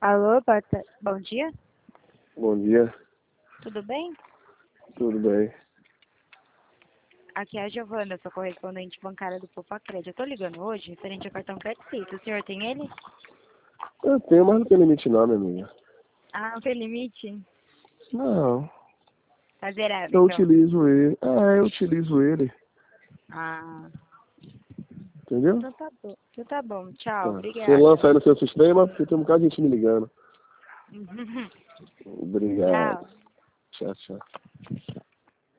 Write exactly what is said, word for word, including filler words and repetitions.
Alô, boa ta- bom dia? Bom dia, Tudo bem? tudo bem? Aqui é a Giovana, sou correspondente bancária do Popacred. Eu tô ligando hoje referente ao cartão Credit. O senhor tem ele? Eu tenho, mas não tem limite não, minha amiga. Ah, não tem limite? Não, Tá zerado, eu então. utilizo ele. Ah, eu utilizo ele, Ah, entendeu? então tá bom. Então tá bom, tchau, Tá. Você obrigada. lança aí no seu sistema, porque tem um bocado de gente me ligando. Obrigado. Tchau. Tchau, tchau.